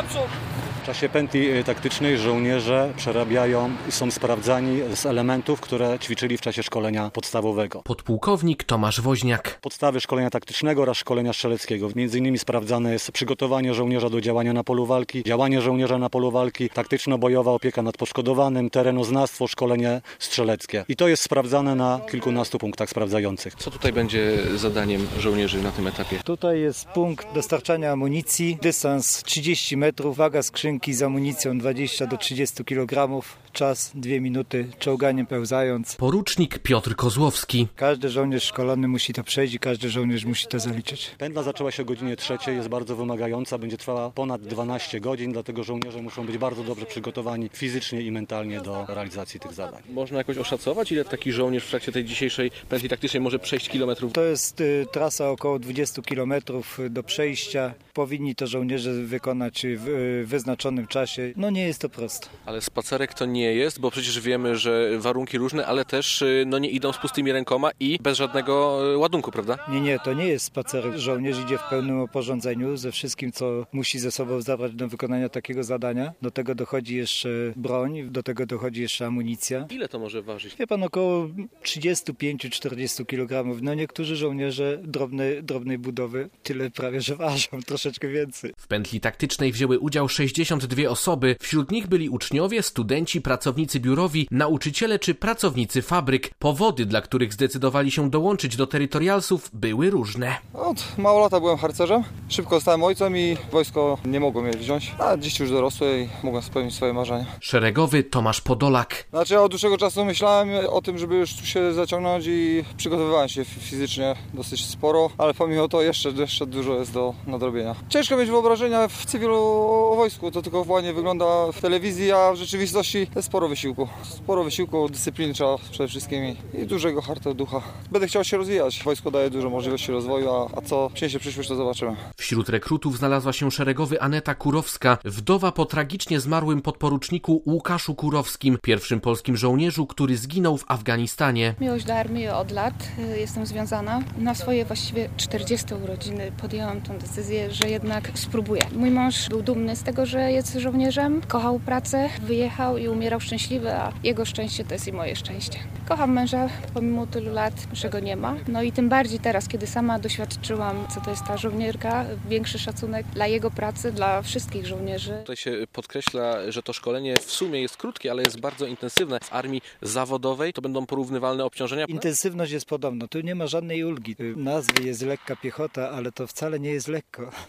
naprzód! W czasie pętli taktycznej żołnierze przerabiają i są sprawdzani z elementów, które ćwiczyli w czasie szkolenia podstawowego. Podpułkownik Tomasz Woźniak. Podstawy szkolenia taktycznego oraz szkolenia strzeleckiego. Między innymi sprawdzane jest przygotowanie żołnierza do działania na polu walki, działanie żołnierza na polu walki, taktyczno-bojowa opieka nad poszkodowanym, terenoznawstwo, szkolenie strzeleckie. I to jest sprawdzane na kilkunastu punktach sprawdzających. Co tutaj będzie zadaniem żołnierzy na tym etapie? Tutaj jest punkt dostarczania amunicji, dystans 30 metrów, waga skrzynki z amunicją 20 do 30 kg, czas 2 minuty, czołganiem pełzając. Porucznik Piotr Kozłowski. Każdy żołnierz szkolony musi to przejść i każdy żołnierz musi to zaliczyć. Pętla zaczęła się o godzinie 3, jest bardzo wymagająca, będzie trwała ponad 12 godzin, dlatego żołnierze muszą być bardzo dobrze przygotowani fizycznie i mentalnie do realizacji tych zadań. Można jakoś oszacować, ile taki żołnierz w trakcie tej dzisiejszej pętli taktycznej może przejść kilometrów? To jest trasa około 20 km do przejścia. Powinni to żołnierze wykonać w wyznaczonym czasie. No nie jest to proste. Ale spacerek to nie jest, bo przecież wiemy, że warunki różne, ale też nie idą z pustymi rękoma i bez żadnego ładunku, prawda? Nie, to nie jest spacer. Żołnierz idzie w pełnym oporządzeniu ze wszystkim, co musi ze sobą zabrać do wykonania takiego zadania. Do tego dochodzi jeszcze broń, do tego dochodzi jeszcze amunicja. Ile to może ważyć? Wie pan, około 35-40 kg. No niektórzy żołnierze drobnej budowy tyle prawie, że ważą, troszeczkę więcej. W pętli taktycznej wzięły udział 62 osoby. Wśród nich byli uczniowie, studenci, pracownicy biurowi, nauczyciele czy pracownicy fabryk. Powody, dla których zdecydowali się dołączyć do terytorialsów, były różne. Od mało lata byłem harcerzem. Szybko zostałem ojcem i wojsko nie mogło mnie wziąć. A dziś już dorosły i mogłem spełnić swoje marzenia. Szeregowy Tomasz Podolak. Znaczy ja od dłuższego czasu myślałem o tym, żeby już tu się zaciągnąć i przygotowywałem się fizycznie dosyć sporo, ale pomimo to jeszcze dużo jest do nadrobienia. Ciężko mieć wyobrażenia w cywilu o wojsku, to tylko ładnie wygląda w telewizji, a w rzeczywistości jest sporo wysiłku. Sporo wysiłku, dyscypliny trzeba przede wszystkim i dużego hartu ducha. Będę chciał się rozwijać. Wojsko daje dużo możliwości rozwoju, a co przyniesie przyszłość, to zobaczymy. Wśród rekrutów znalazła się szeregowy Aneta Kurowska, wdowa po tragicznie zmarłym podporuczniku Łukaszu Kurowskim, pierwszym polskim żołnierzu, który zginął w Afganistanie. Miłość do armii od lat jestem związana. Na swoje właściwie 40 urodziny podjęłam tę decyzję, że jednak spróbuję. Mój mąż był dumny z tego, że jest żołnierzem, kochał pracę, wyjechał i umierał szczęśliwy, a jego szczęście to jest i moje szczęście. Kocham męża pomimo tylu lat, że go nie ma. No i tym bardziej teraz, kiedy sama doświadczyłam, co to jest ta żołnierka, większy szacunek dla jego pracy, dla wszystkich żołnierzy. Tutaj się podkreśla, że to szkolenie w sumie jest krótkie, ale jest bardzo intensywne. W armii zawodowej to będą porównywalne obciążenia? Intensywność jest podobna, tu nie ma żadnej ulgi. W nazwie jest lekka piechota, ale to wcale nie jest lekko.